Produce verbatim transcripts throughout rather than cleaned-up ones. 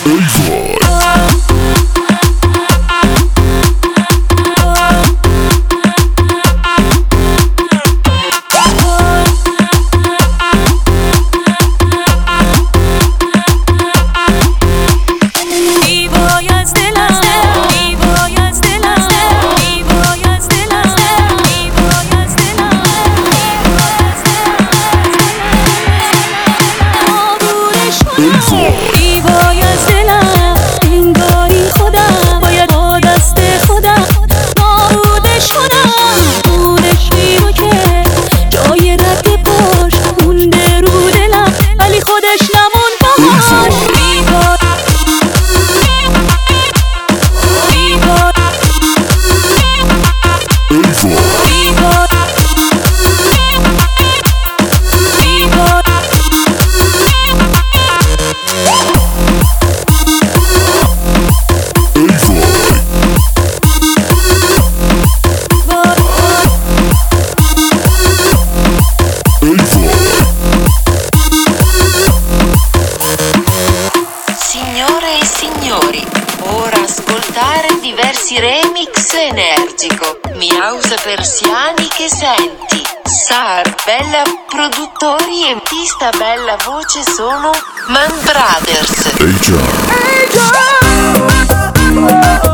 ایوای از دلم انگاری خودم باید با دست خودم نابوده شدم. خونش میرو که جای رد پاش مونده رو دلم ولی خودش نمون باش. ایوای ایوای ایوای Signore e signori, ora ascoltare diversi remix energico. Miausa Persiani che senti. Sar Bella produttori e artista bella voce sono Man Brothers. Hey John. Hey John.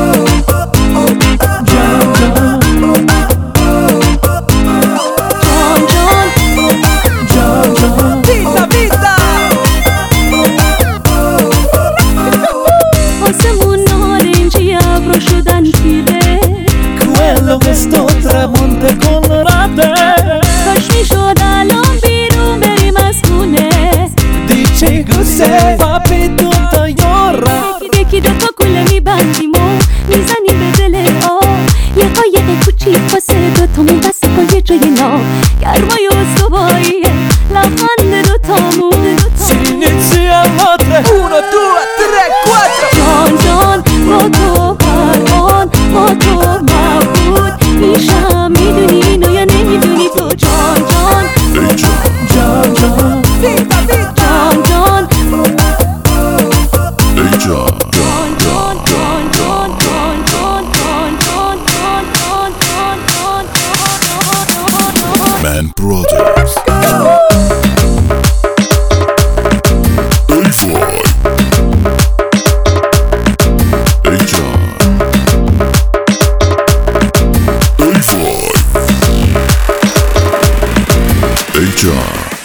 Questo tramonte con rate کاش میشد الان بیرون بریم از خونه. Dici cos'è papi tutta یارا یکی دوتا کوله میبندیم و میزنیم به دل آب. یه قایق کوچیک واسه دوتامون بسته با یه جای ناب. گرمای استواییه لبخند دوتامون. Si inizia a tre uno due tre quattro جان جان با تو پروان با تو مبهوت میشم. میدونی اینو یا نمیدونی تو جان جان جان جان ویتا ویتا جان جان Hey John. جان جان جان جان جان جان جان جان جان جان جان. Man Brothers. Hey John. Hey John.